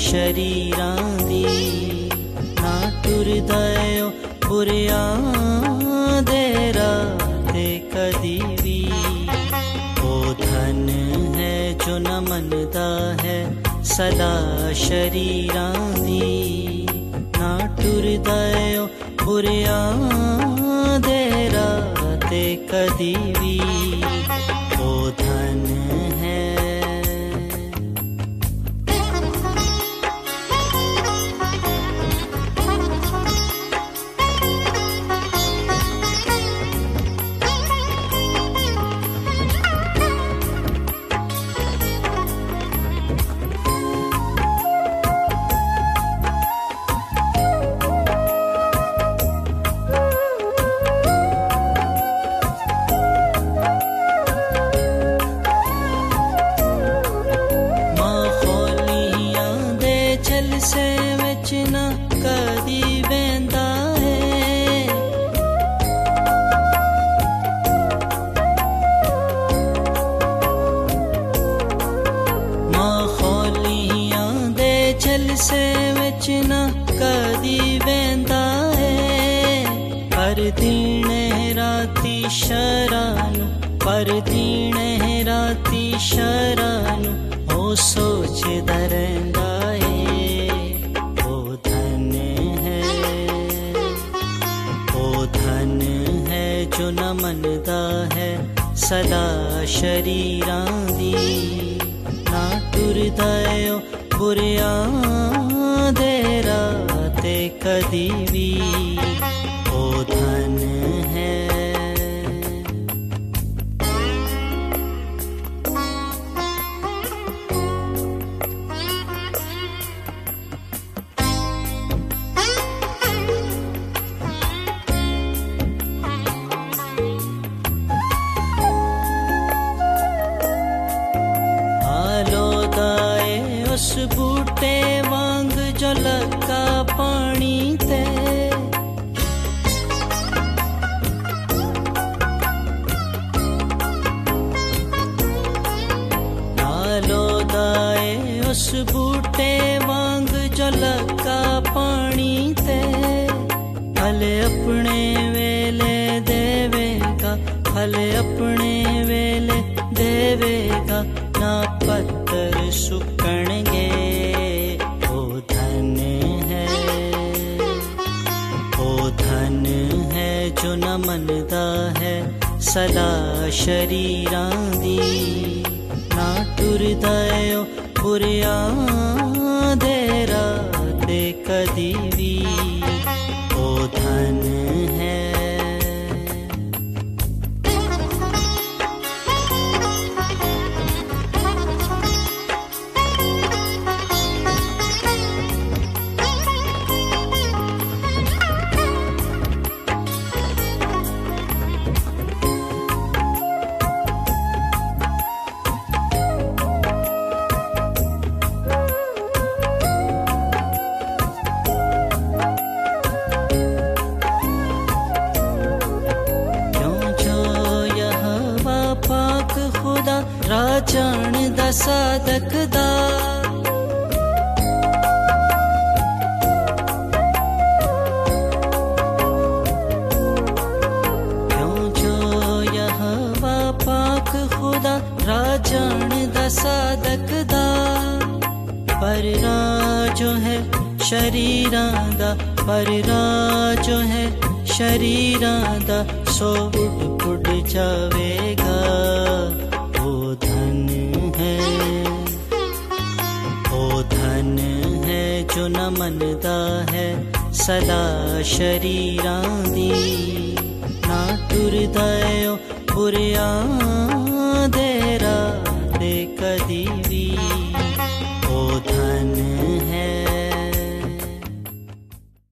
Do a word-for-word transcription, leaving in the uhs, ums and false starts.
शरीरां दी ना टुरदायो बुरियां दे राते कदी भी। ओ धन है जो न मनदा है सदा शरीरां दी ना टुरदायो बुरियां दे राते कदी भी। ओ धन है से विच ना कदी बेंदा है। माखौलियां दे जलसे विच ना कदी बेंदा है। पर दीने राती शरानु पर दीने राती शरानु ओ सोचदा रहिंदा जो न मनदा है सदा शरीरां दी ना टुरदायो बुरियां दे राते कदी भी। ओ धन है उस बूटे वांग जो लगा पानी ते। नालो दाए उस बूटे वांग जो लगा पानी ते। फल अपने वेले देवेगा फल अपने वेले देवेगा ना पत्थर सुकणगे। ओ धन है ओ धन है जो न मनदा है सदा शरीरां दी ना टुरदायो बुरियां दे राते कदी भी। ओ धन है राजान दा सादक दा। क्यों जो यहाँ पाक खुदा राजान दा सादक दा। पर राजो है शरीरां दा पर राजो है शरीरां दा सो उड़ उड़ जावेगा। ओ धन है ओ धन है जो न मनदा है सदा शरीरां दी ना टुरदायो बुरियां दे राते कदी